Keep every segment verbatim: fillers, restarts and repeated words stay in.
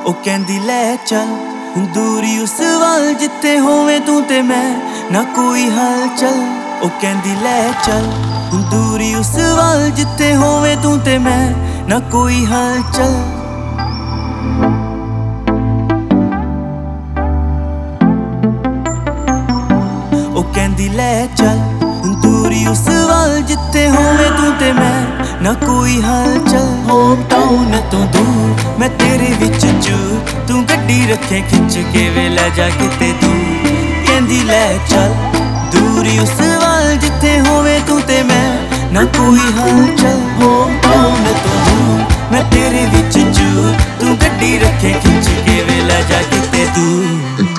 ਉਹ ਕਹਿੰਦੀ ਲੈ ਚੱਲ ਦੂਰੀ ਉਸ ਵੱਲ ਜਿੱਥੇ ਹੋਵੇ ਤੂੰ ਤੇ ਮੈਂ ਨਾ ਕੋਈ ਹਲਚਲ। ਉਹ ਕਹਿੰਦੀ ਲੈ ਚੱਲ ਦੂਰੀ ਉਸ ਵੱਲ ਜਿੱਥੇ ਹੋਵੇ ਤੂੰ ਤੇ ਮੈਂ ਨਾ ਕੋਈ ਹਲਚਲ। ਉਹ ਕਹਿੰਦੀ ਲੈ ਚੱਲ ਦੂਰੀ ਉਸ ਵੱਲ ਜਿੱਥੇ ਹੋਵੇ ਤੂੰ ਤੇ ਮੈਂ ਨਾ ਕੋਈ ਹਲਚਲ। ਹੋਮ ਟਾਊਨ ਤੋਂ ਦੂਰ ਮੈਂ ਤੇਰੇ ਵਿੱਚ ਚੂਰ, ਤੂੰ ਗੱਡੀ ਰੱਖੇ ਖਿੱਚ ਕੇ ਵੇ ਲੈ ਜਾ ਕਿਤੇ ਦੂਰ। ਕਹਿੰਦੀ ਲੈ ਚੱਲ ਦੂਰੀ ਉਸ ਵੱਲ ਜਿੱਥੇ ਹੋਵੇ ਤੂੰ ਤੇ ਮੈਂ ਨਾ ਕੋਈ ਹਲਚਲ। ਹੋਮ ਟਾਊਨ ਤੋਂ ਦੂਰ ਮੈਂ ਤੇਰੇ ਵਿੱਚ ਚੂਰ, ਤੂੰ ਗੱਡੀ ਰੱਖੇ ਖਿੱਚ ਕੇ ਵੇ ਲੈ ਜਾ ਕਿਤੇ ਦੂਰ।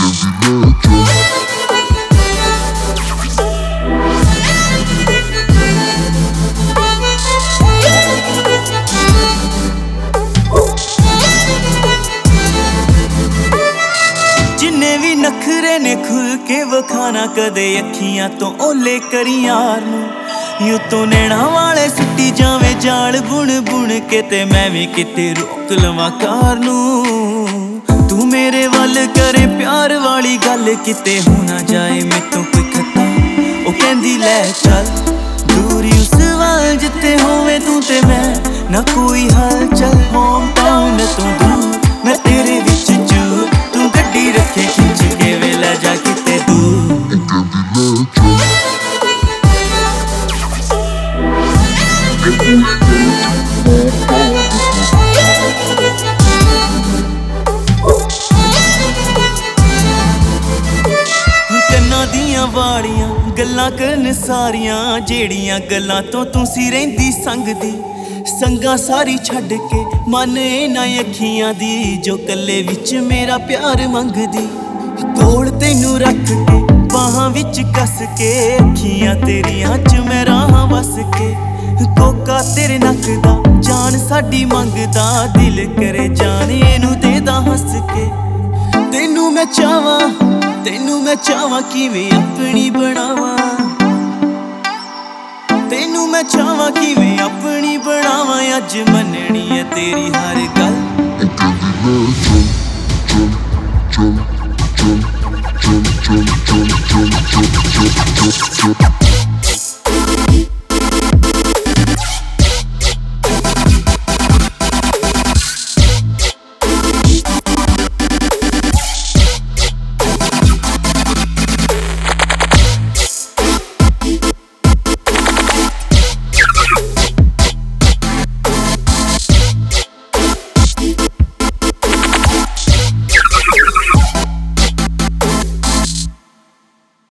ਨਖਰੇ ਨੇ ਖੁੱਲ ਕੇ ਵਖਾਣਾ ਕਦੇ ਅੱਖੀਆਂ ਤੋਂ ਓਲੇ ਕਰੀ ਯਾਰ ਨੂੰ। ਯੂ ਤੋਂ ਨੈਣਾ ਵਾਲੇ ਸੁੱਟੀ ਜਾਵੇਂ ਜਾਲ ਬੁਣ ਬੁਣ ਕੇ ਤੇ ਮੈਂ ਵੀ ਕਿਤੇ ਰੋਕ ਲਵਾਂ ਕਾਰ ਨੂੰ। ਤੂੰ ਮੇਰੇ ਵੱਲ ਕਰੇ ਪਿਆਰ ਵਾਲੀ ਗੱਲ ਕਿਤੇ ਹੋ ਨਾ ਜਾਏ ਮੈਥੋਂ ਕੋਈ ਖਤਾ। ਉਹ ਕਹਿੰਦੀ ਲੈ ਚੱਲ ਦੂਰੀ ਉਸ ਵੱਲ ਜਿੱਥੇ ਹੋਵੇ ਤੂੰ ਤੇ ਮੈਂ ਨਾ ਕੋਈ ਹਲਚਲ। ਹੋਮ ਟਾਊਨ ਤੋਂ ਦੂਰ ਮੈਂ ਤੇਰੇ ਵਿੱਚ ਚੂਰ, ਤੂੰ ਗੱਡੀ ਰੱਖੇ ਖਿੱਚ ਕੇ ਵੇ ਲੈ ਜਾ ਕਿਤੇ ਦੂਰ। ਕੰਨਾਂ ਦੀਆਂ ਵਾਲੀਆਂ ਗੱਲਾਂ ਕਰਨ ਸਾਰੀਆਂ, ਜਿਹੜੀਆਂ ਗੱਲਾਂ ਤੋਂ ਤੂੰ ਸੀ ਰਹਿੰਦੀ ਸੰਗਦੀ। ਸੰਗਾ ਸਾਰੀ ਛੱਡ ਕੇ ਮਨ ਇਹਨਾਂ ਅੱਖੀਆਂ ਦੀ, ਜੋ ਕੱਲੇ ਵਿੱਚ ਮੇਰਾ ਪਿਆਰ ਮੰਗਦੀ। ਕੋਲ ਤੈਨੂੰ ਰੱਖ ਕੇ ਬਾਹਾਂ ਵਿੱਚ ਕੱਸ ਕੇ, ਅੱਖੀਆਂ ਤੇਰੀਆਂ ਚ ਮੈਂ ਰਾਹਾਂ ਵਸ ਕੇ। ਕੋਕਾ ਤੇਰੇ ਨੱਕ ਦਾ ਜਾਨ ਸਾਡੀ ਮੰਗਦਾ, ਦਿਲ ਕਰੇ ਜਾਨ ਇਹਨੂੰ ਦੇਦਾ ਹੱਸ ਕੇ। ਤੈਨੂੰ ਮੈਂ ਚਾਹਵਾਂ ਤੈਨੂੰ ਮੈਂ ਚਾਹਵਾਂ ਕਿਵੇਂ ਆਪਣੀ ਬਣਾਵਾਂ, ਤੈਨੂੰ ਮੈਂ ਚਾਹਵਾਂ ਕਿਵੇਂ ਆਪਣੀ ਬਣਾਵਾਂ। ਅੱਜ ਮੰਨਣੀ ਹੈ ਤੇਰੀ ਹਰ ਗੱਲ। Jump, jump, jump, jump, jump, jump, jump, jump, jump, jump.